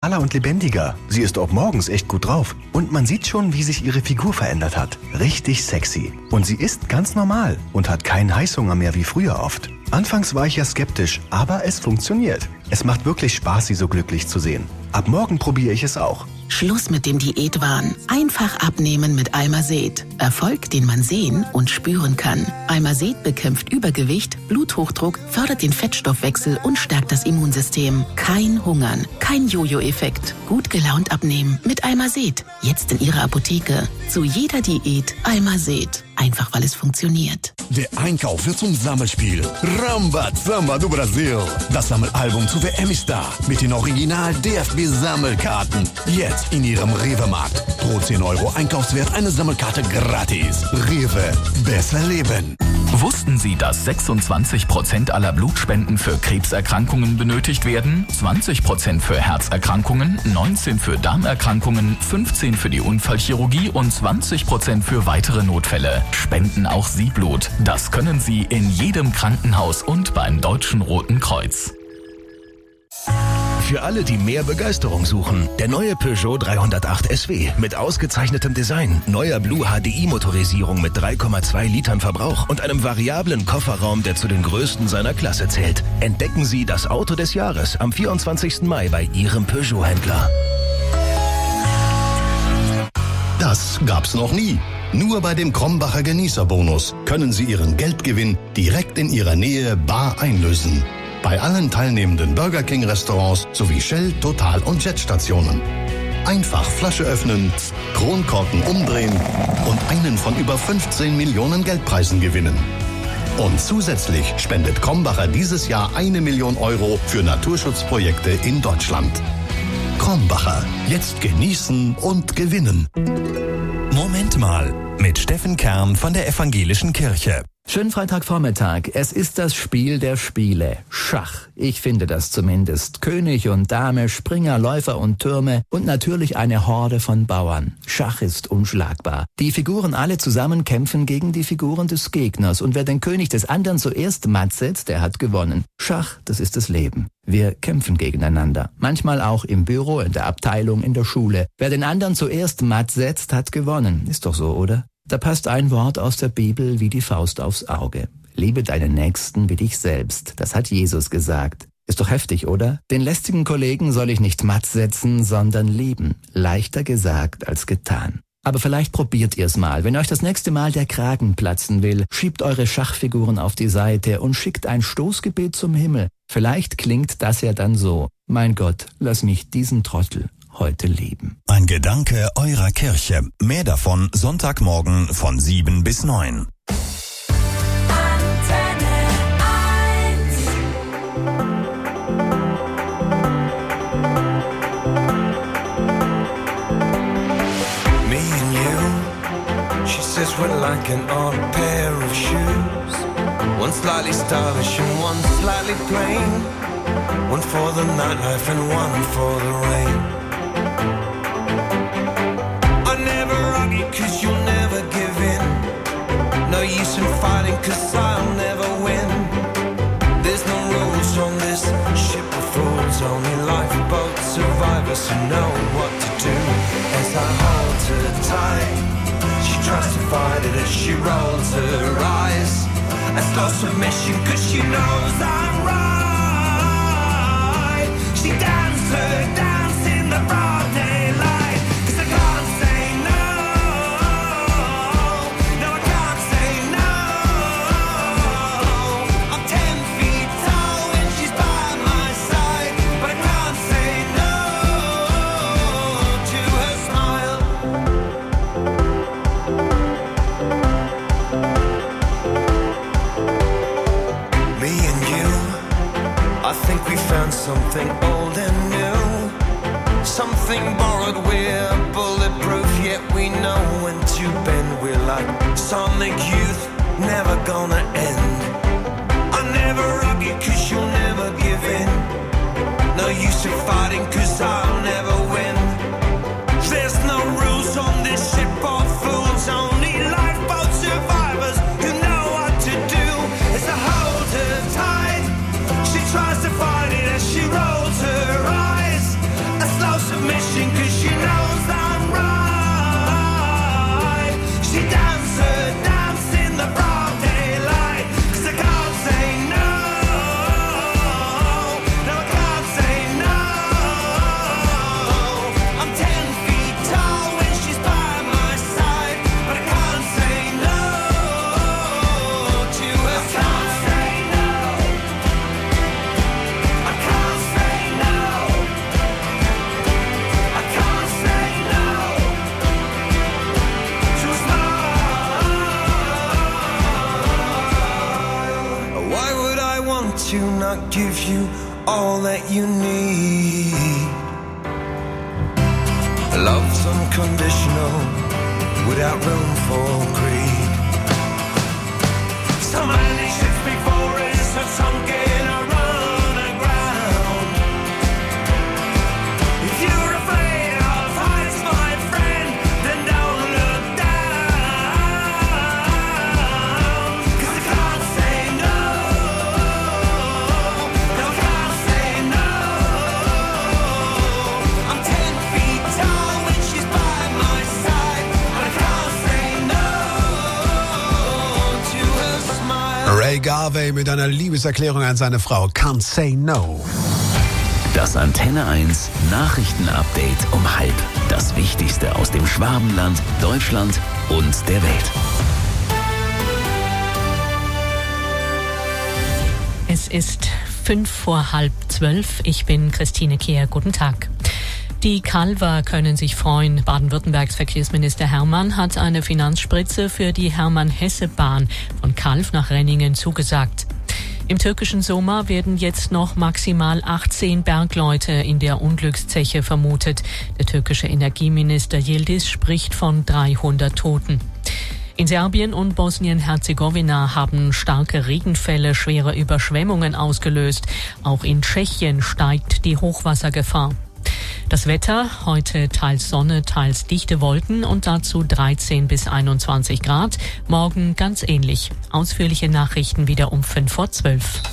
und lebendiger. Sie ist auch morgens echt gut drauf. Und man sieht schon, wie sich ihre Figur verändert hat. Richtig sexy. Und sie ist ganz normal und hat keinen Heißhunger mehr wie früher oft. Anfangs war ich ja skeptisch, aber es funktioniert. Es macht wirklich Spaß, sie so glücklich zu sehen. Ab morgen probiere ich es auch. Schluss mit dem Diätwahn. Einfach abnehmen mit Almazet. Erfolg, den man sehen und spüren kann. Almazet bekämpft Übergewicht, Bluthochdruck, fördert den Fettstoffwechsel und stärkt das Immunsystem. Kein Hungern, kein Jojo-Effekt. Gut gelaunt abnehmen mit Almazet. Jetzt in Ihrer Apotheke. Zu jeder Diät Almazet. Einfach weil es funktioniert. Der Einkauf wird zum Sammelspiel. Ramba Samba do Brasil. Das Sammelalbum zur WM ist da. Mit den Original DFB-Sammelkarten. Jetzt in Ihrem Rewe-Markt. Pro 10 € Einkaufswert eine Sammelkarte gratis. Rewe. Besser leben. Wussten Sie, dass 26% aller Blutspenden für Krebserkrankungen benötigt werden? 20% für Herzerkrankungen, 19% für Darmerkrankungen, 15% für die Unfallchirurgie und 20% für weitere Notfälle. Spenden auch Sie Blut. Das können Sie in jedem Krankenhaus und beim Deutschen Roten Kreuz. Für alle, die mehr Begeisterung suchen, der neue Peugeot 308 SW mit ausgezeichnetem Design, neuer Blue HDI-Motorisierung mit 3,2 Litern Verbrauch und einem variablen Kofferraum, der zu den größten seiner Klasse zählt. Entdecken Sie das Auto des Jahres am 24. Mai bei Ihrem Peugeot-Händler. Das gab's noch nie. Nur bei dem Krombacher Genießerbonus können Sie Ihren Geldgewinn direkt in Ihrer Nähe bar einlösen. Bei allen teilnehmenden Burger King Restaurants sowie Shell, Total und Jetstationen. Einfach Flasche öffnen, Kronkorken umdrehen und einen von über 15 Millionen Geldpreisen gewinnen. Und zusätzlich spendet Krombacher dieses Jahr 1 Million € für Naturschutzprojekte in Deutschland. Krombacher, jetzt genießen und gewinnen. Moment mal, mit Steffen Kern von der Evangelischen Kirche. Schönen Freitagvormittag. Es ist das Spiel der Spiele. Schach. Ich finde das zumindest. König und Dame, Springer, Läufer und Türme und natürlich eine Horde von Bauern. Schach ist unschlagbar. Die Figuren alle zusammen kämpfen gegen die Figuren des Gegners. Und wer den König des anderen zuerst matt setzt, der hat gewonnen. Schach, das ist das Leben. Wir kämpfen gegeneinander. Manchmal auch im Büro, in der Abteilung, in der Schule. Wer den anderen zuerst matt setzt, hat gewonnen. Ist doch so, oder? Da passt ein Wort aus der Bibel wie die Faust aufs Auge. Liebe deinen Nächsten wie dich selbst. Das hat Jesus gesagt. Ist doch heftig, oder? Den lästigen Kollegen soll ich nicht matt setzen, sondern lieben. Leichter gesagt als getan. Aber vielleicht probiert ihr's mal. Wenn euch das nächste Mal der Kragen platzen will, schiebt eure Schachfiguren auf die Seite und schickt ein Stoßgebet zum Himmel. Vielleicht klingt das ja dann so. Mein Gott, lass mich diesen Trottel heute lieben. Ein Gedanke eurer Kirche. Mehr davon Sonntagmorgen von 7 bis 9. Me and you, she says we're like an odd pair of shoes. One slightly stylish and one slightly plain. One for the nightlife and one for the rain. I never argue cause you'll never give in. No use in fighting cause I'll never win. There's no rules on this ship of fools. Only lifeboat survivors who know what to do. As I hold her tight, she tries to fight it as she rolls her eyes. A slow submission cause she knows I'm right. She danced her dance in the broad daylight. Cause I can't say no. No, I can't say no. I'm 10 feet tall when she's by my side. But I can't say no to her smile. Me and you, I think we found something old and new. Something borrowed, we're bulletproof, yet we know when to bend. We're like sonic youth, never gonna end. I never argue cause you'll never give in. No use in fighting cause I'll never win. There's no rules on this ship of fools. Only lifeboat survivors who know what to do. It's a hold her tight. She tries to fight it as she rolls her eyes. A slow give you all that you need. Love's unconditional, without room for greed. So many ships before us have sunk in a run aground. If you're afraid of heights, my friend, then don't look down. 'Cause I can't say no. No, I can't say no. I'm 10 feet tall when she's by my side, but I can't say no to her smile. Ray Garvey mit einer Liebeserklärung an seine Frau. Can't say no. Das Antenne 1 Nachrichtenupdate um 12:30. Das Wichtigste aus dem Schwabenland, Deutschland und der Welt. Es ist 11:55. Ich bin Christine Kehr. Guten Tag. Die Calver können sich freuen. Baden-Württembergs Verkehrsminister Hermann hat eine Finanzspritze für die Hermann-Hesse-Bahn von Calw nach Renningen zugesagt. Im türkischen Soma werden jetzt noch maximal 18 Bergleute in der Unglückszeche vermutet. Der türkische Energieminister Yildiz spricht von 300 Toten. In Serbien und Bosnien-Herzegowina haben starke Regenfälle schwere Überschwemmungen ausgelöst. Auch in Tschechien steigt die Hochwassergefahr. Das Wetter, heute teils Sonne, teils dichte Wolken und dazu 13 bis 21 Grad. Morgen ganz ähnlich. Ausführliche Nachrichten wieder um 11:55.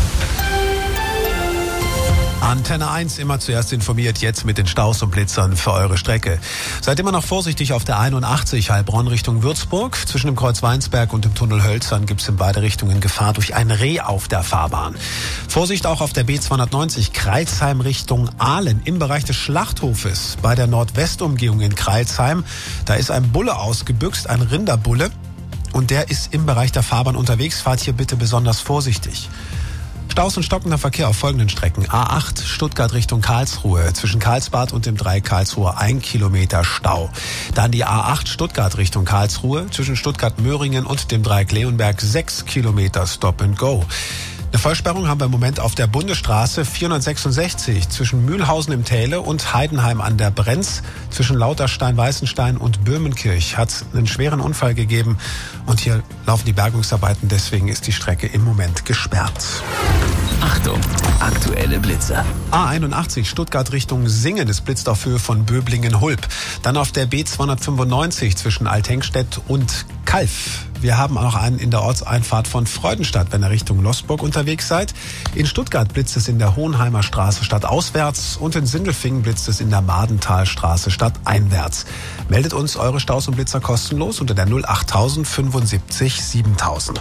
Antenne 1 immer zuerst informiert, jetzt mit den Staus und Blitzern für eure Strecke. Seid immer noch vorsichtig auf der 81 Heilbronn Richtung Würzburg. Zwischen dem Kreuz Weinsberg und dem Tunnel Hölzern gibt es in beide Richtungen Gefahr durch ein Reh auf der Fahrbahn. Vorsicht auch auf der B290 Crailsheim Richtung Aalen im Bereich des Schlachthofes bei der Nordwestumgehung in Crailsheim. Da ist ein Bulle ausgebüxt, ein Rinderbulle, und der ist im Bereich der Fahrbahn unterwegs. Fahrt hier bitte besonders vorsichtig. Staus und stockender Verkehr auf folgenden Strecken. A8 Stuttgart Richtung Karlsruhe. Zwischen Karlsbad und dem Dreieck Karlsruhe 1 Kilometer Stau. Dann die A8 Stuttgart Richtung Karlsruhe. Zwischen Stuttgart-Möhringen und dem Dreieck Leonberg 6 Kilometer Stop and Go. Eine Vollsperrung haben wir im Moment auf der Bundesstraße 466 zwischen Mühlhausen im Täle und Heidenheim an der Brenz. Zwischen Lauterstein, Weißenstein und Böhmenkirch hat es einen schweren Unfall gegeben und hier laufen die Bergungsarbeiten, deswegen ist die Strecke im Moment gesperrt. Achtung, aktuelle Blitzer. A81 Stuttgart Richtung Singen, es blitzt auf Höhe von Böblingen-Hulb. Dann auf der B295 zwischen Althengstedt und Calw. Wir haben auch einen in der Ortseinfahrt von Freudenstadt, wenn ihr Richtung Losburg unterwegs seid. In Stuttgart blitzt es in der Hohenheimer Straße stadtauswärts und in Sindelfingen blitzt es in der Madentalstraße stadteinwärts. Meldet uns eure Staus und Blitzer kostenlos unter der 08000 75 7000.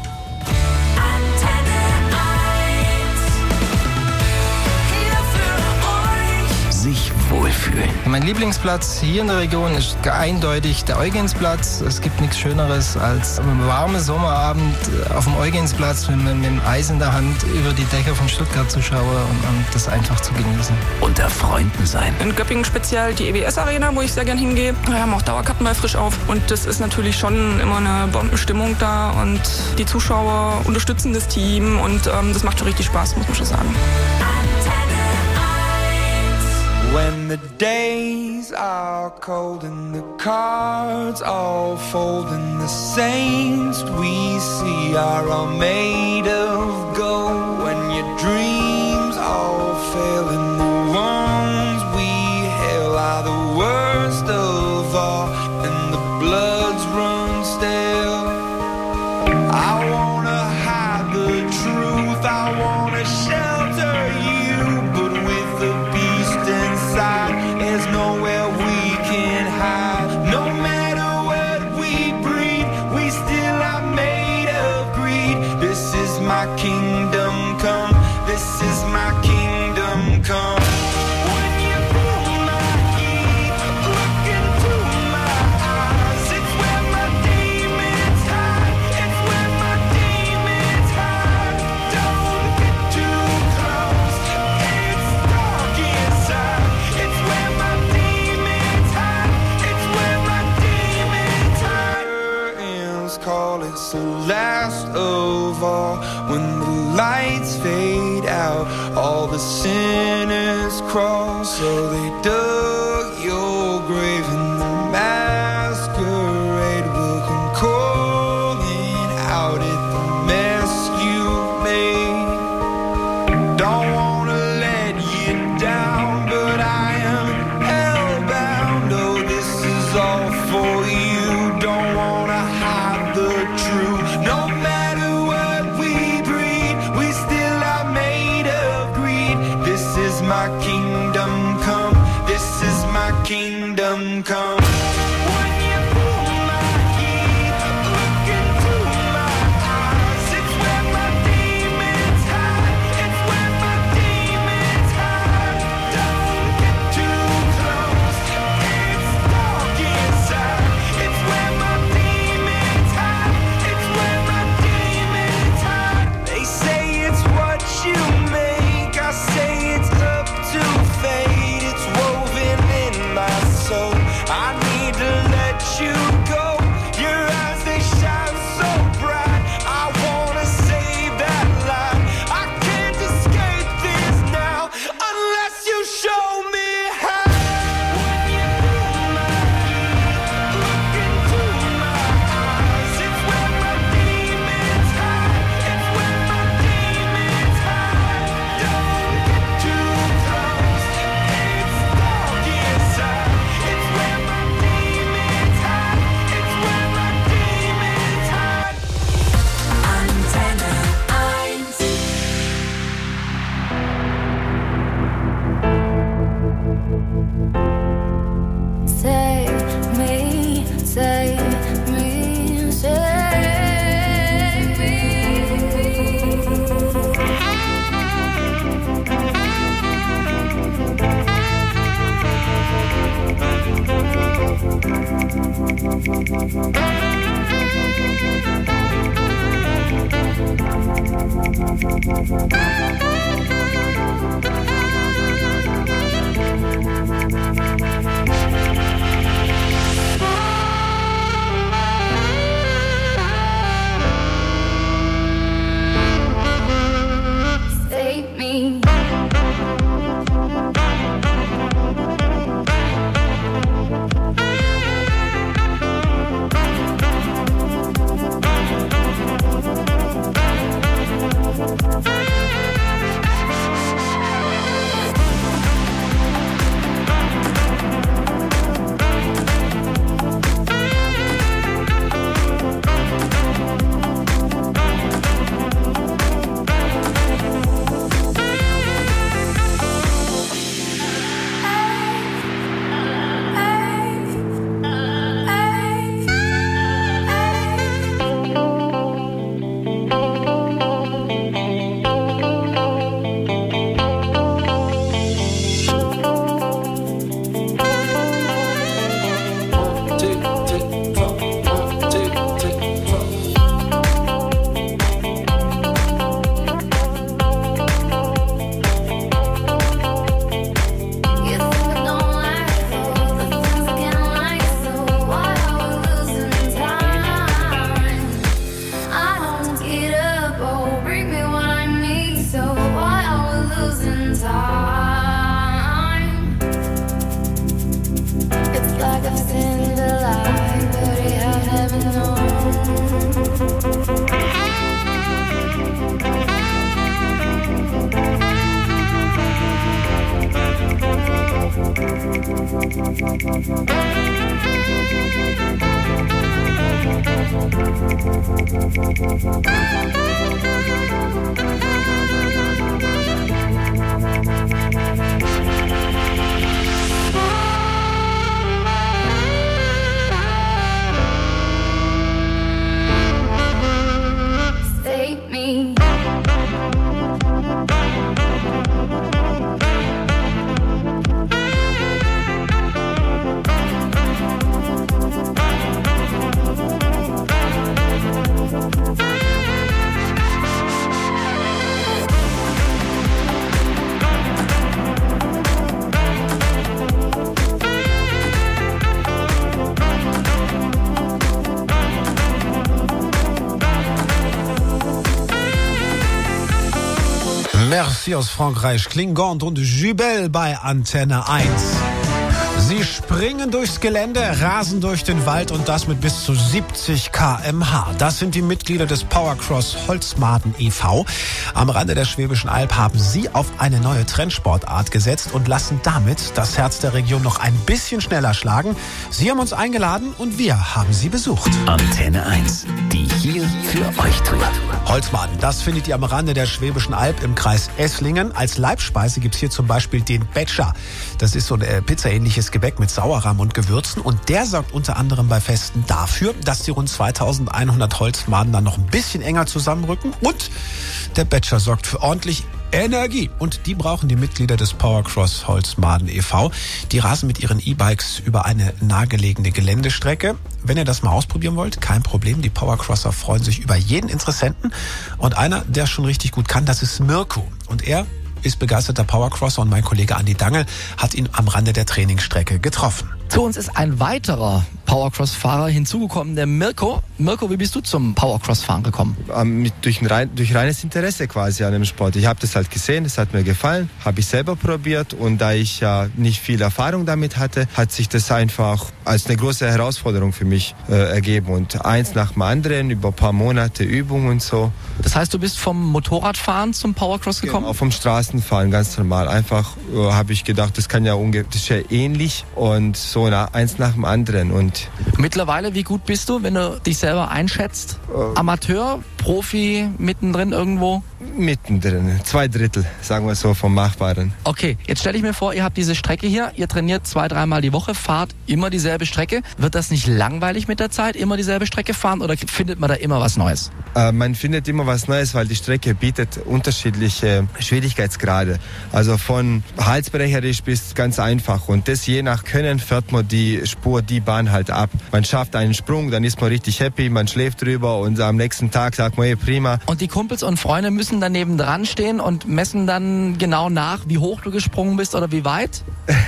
Sich wohlfühlen. Mein Lieblingsplatz hier in der Region ist eindeutig der Eugensplatz. Es gibt nichts Schöneres als einen warmen Sommerabend auf dem Eugensplatz mit dem Eis in der Hand über die Dächer von Stuttgart zu schauen und das einfach zu genießen. Unter Freunden sein. In Göppingen speziell die EWS-Arena, wo ich sehr gern hingehe. Wir haben auch Dauerkarten bei Frisch auf und das ist natürlich schon immer eine Bombenstimmung da und die Zuschauer unterstützen das Team und das macht schon richtig Spaß, muss man schon sagen. When the days are cold and the cards all fold and the saints we see are all made of gold, when your dreams all fail and the ones we hail are the worst of all and the bloods run stale. I wanna hide the truth, I wanna shelter you, but with the beast inside, there's nowhere we can hide. No matter what we breed, we still are made of greed. This is my kingdom come, this is my kingdom come. When you feel my heat, look into my eyes, it's where my demons hide, it's where my demons hide. Don't get too close, it's dark inside, it's where my demons hide, it's where my demons hide. Curtains call, it's the last of all. When the lights fade the sinners crawl. So they dug your grave and the masquerade will come calling out at the mess you made. Don't wanna let you down, but I am hellbound. Oh, this is all for you. Don't wanna hide the truth. No matter what we breed, we still are made of greed. This is my kingdom come. This is my kingdom come. When you pull my heat, look into my eyes. It's where my demons hide. It's where my demons hide. Don't get too close. It's dark inside. It's where my demons hide. It's where my demons hide. They say it's what you make. I say it's up to fate. It's woven in my soul. I need to let you go. Your eyes, they shine so bright. I wanna save that light. I can't escape this now unless you show me how. When you pull my heat, look into my eyes. It's where my demons hide. It's where my demons hide. Don't get too close. It's dark inside. It's where my demons hide. It's where my demons hide. Antenne 1. Save me, save me, save me. Save me. Save me. Bercy aus Frankreich, Klingant und Jubel bei Antenne 1. Sie springen durchs Gelände, rasen durch den Wald und das mit bis zu 70 km/h. Das sind die Mitglieder des Powercross Holzmaden e.V. Am Rande der Schwäbischen Alb haben sie auf eine neue Trendsportart gesetzt und lassen damit das Herz der Region noch ein bisschen schneller schlagen. Sie haben uns eingeladen und wir haben sie besucht. Antenne 1, die hier für euch tut. Holzmaden, das findet ihr am Rande der Schwäbischen Alb im Kreis Esslingen. Als Leibspeise gibt's hier zum Beispiel den Betscher. Das ist so ein pizzaähnliches Gebäck mit Sauerrahm und Gewürzen und der sorgt unter anderem bei Festen dafür, dass die rund 2100 Holzmaden dann noch ein bisschen enger zusammenrücken und der Betscher sorgt für ordentlich Energie. Und die brauchen die Mitglieder des Powercross Holzmaden e.V. Die rasen mit ihren E-Bikes über eine nahegelegene Geländestrecke. Wenn ihr das mal ausprobieren wollt, kein Problem. Die Powercrosser freuen sich über jeden Interessenten. Und einer, der schon richtig gut kann, das ist Mirko. Und er ist begeisterter Powercrosser und mein Kollege Andi Dangel hat ihn am Rande der Trainingsstrecke getroffen. Zu uns ist ein weiterer Powercross-Fahrer hinzugekommen, der Mirko. Mirko, wie bist du zum Powercross-Fahren gekommen? Durch reines Interesse quasi an dem Sport. Ich habe das halt gesehen, das hat mir gefallen, habe ich selber probiert und da ich ja nicht viel Erfahrung damit hatte, hat sich das einfach als eine große Herausforderung für mich ergeben und eins nach dem anderen über ein paar Monate Übung und so. Das heißt, du bist vom Motorradfahren zum Powercross gekommen? Genau, vom Straßenfahren, ganz normal. Einfach habe ich gedacht, das ist ja ähnlich und so eins nach dem anderen. Und mittlerweile, wie gut bist du, wenn du dich selber einschätzt? Amateur, Profi, mittendrin irgendwo? Mittendrin, 2/3, sagen wir so, vom Machbaren. Okay, jetzt stelle ich mir vor, ihr habt diese Strecke hier, ihr trainiert 2-3 Mal die Woche, fahrt immer dieselbe Strecke. Wird das nicht langweilig mit der Zeit, immer dieselbe Strecke fahren oder findet man da immer was Neues? Man findet immer was Neues, weil die Strecke bietet unterschiedliche Schwierigkeitsgrade. Also von halsbrecherisch bis ganz einfach und das je nach Können fährt man die Spur, die Bahn halt ab. Man schafft einen Sprung, dann ist man richtig happy, man schläft drüber und am nächsten Tag sagt man, hey, prima. Und die Kumpels und Freunde müssen daneben dran stehen und messen dann genau nach, wie hoch du gesprungen bist oder wie weit?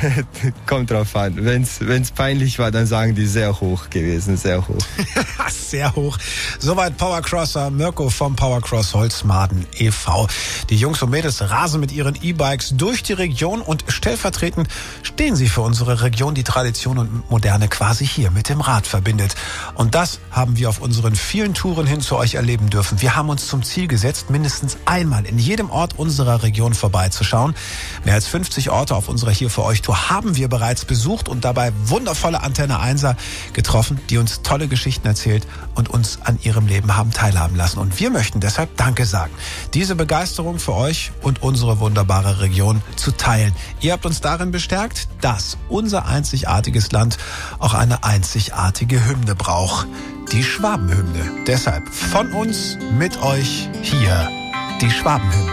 Kommt drauf an. Wenn's peinlich war, dann sagen die sehr hoch gewesen, sehr hoch. Sehr hoch. Soweit Powercrosser Mirko vom Powercross Holzmaden e.V. Die Jungs und Mädels rasen mit ihren E-Bikes durch die Region und stellvertretend stehen sie für unsere Region, die Tradition und Moderne quasi hier mit dem Rad verbindet. Und das haben wir auf unseren vielen Touren hin zu euch erleben dürfen. Wir haben uns zum Ziel gesetzt, mindestens einmal in jedem Ort unserer Region vorbeizuschauen. Mehr als 50 Orte auf unserer Hier für euch Tour haben wir bereits besucht und dabei wundervolle Antenne 1er getroffen, die uns tolle Geschichten erzählt und uns an ihrem Leben haben teilhaben lassen. Und wir möchten deshalb Danke sagen. Diese Begeisterung für euch und unsere wunderbare Region zu teilen. Ihr habt uns darin bestärkt, dass unser einzigartiges Land auch eine einzigartige Hymne braucht. Die Schwabenhymne. Deshalb von uns mit euch hier die Schwabenhymne.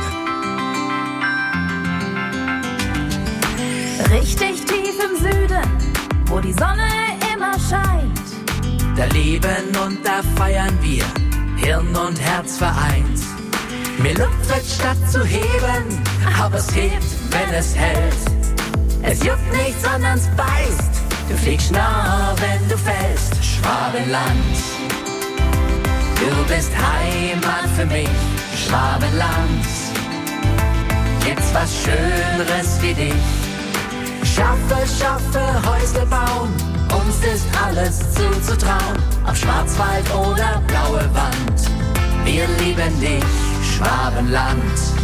Richtig tief im Süden, wo die Sonne immer scheint. Da leben und da feiern wir, Hirn und Herz vereint. Mir lupft statt zu heben, aber es hebt, wenn es hält. Es juckt nicht, sondern es beißt. Du fliegst nah, wenn du fällst. Schwabenland, du bist Heimat für mich. Schwabenland, gibt's was Schöneres wie dich? Schaffe, Häusle bauen, uns ist alles zuzutrauen. Ob Schwarzwald oder blaue Wand, wir lieben dich, Schwabenland.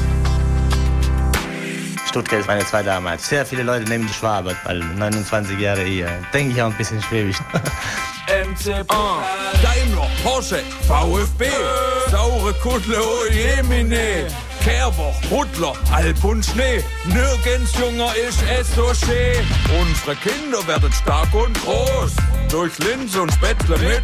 Stuttgart ist meine zweite Heimat. Sehr viele Leute nehmen die Schwabe, weil 29 Jahre hier. Denke ich auch ein bisschen schwäbisch. MC Daimler, Porsche, VfB, saure Kuddle, Jemine, Kehrwoch, Butler, Alp und Schnee. Nirgends jünger ist es so schön. Unsere Kinder werden stark und groß, durch Linz und Spätzle mit